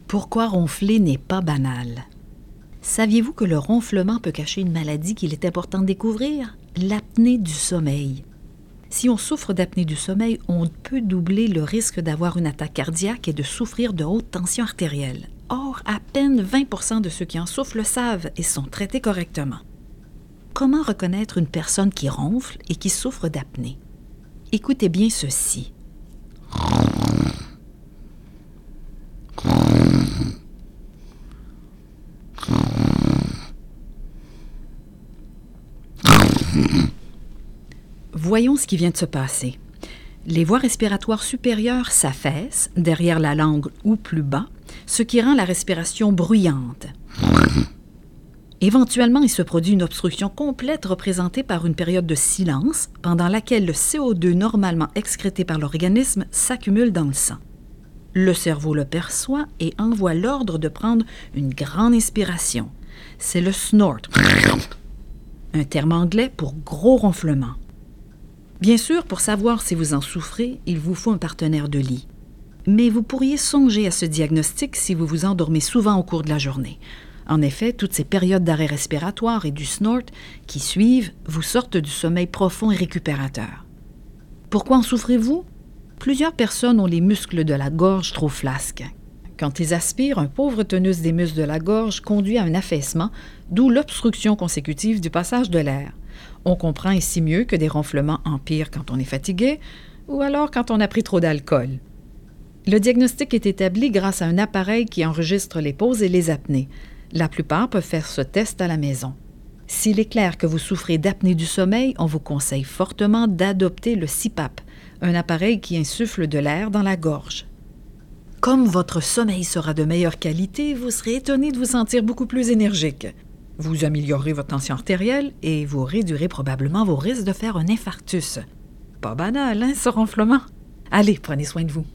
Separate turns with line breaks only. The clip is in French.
Pourquoi ronfler n'est pas banal? Saviez-vous que le ronflement peut cacher une maladie qu'il est important de découvrir? L'apnée du sommeil. Si on souffre d'apnée du sommeil, on peut doubler le risque d'avoir une attaque cardiaque et de souffrir de haute tension artérielle. Or, à peine 20% de ceux qui en souffrent le savent et sont traités correctement. Comment reconnaître une personne qui ronfle et qui souffre d'apnée? Écoutez bien ceci. Voyons ce qui vient de se passer. Les voies respiratoires supérieures s'affaissent, derrière la langue ou plus bas, ce qui rend la respiration bruyante. Éventuellement, il se produit une obstruction complète représentée par une période de silence, pendant laquelle le CO2 normalement excrété par l'organisme s'accumule dans le sang. Le cerveau le perçoit et envoie l'ordre de prendre une grande inspiration. C'est le snort, un terme anglais pour gros ronflement. Bien sûr, pour savoir si vous en souffrez, il vous faut un partenaire de lit. Mais vous pourriez songer à ce diagnostic si vous vous endormez souvent au cours de la journée. En effet, toutes ces périodes d'arrêt respiratoire et du snort qui suivent vous sortent du sommeil profond et récupérateur. Pourquoi en souffrez-vous? Plusieurs personnes ont les muscles de la gorge trop flasques. Quand ils aspirent, un pauvre tonus des muscles de la gorge conduit à un affaissement, d'où l'obstruction consécutive du passage de l'air. On comprend ici mieux que des ronflements empirent quand on est fatigué ou alors quand on a pris trop d'alcool. Le diagnostic est établi grâce à un appareil qui enregistre les pauses et les apnées. La plupart peuvent faire ce test à la maison. S'il est clair que vous souffrez d'apnée du sommeil, on vous conseille fortement d'adopter le CPAP, un appareil qui insuffle de l'air dans la gorge. Comme votre sommeil sera de meilleure qualité, vous serez étonné de vous sentir beaucoup plus énergique. Vous améliorerez votre tension artérielle et vous réduirez probablement vos risques de faire un infarctus. Pas banal, hein, ce ronflement? Allez, prenez soin de vous.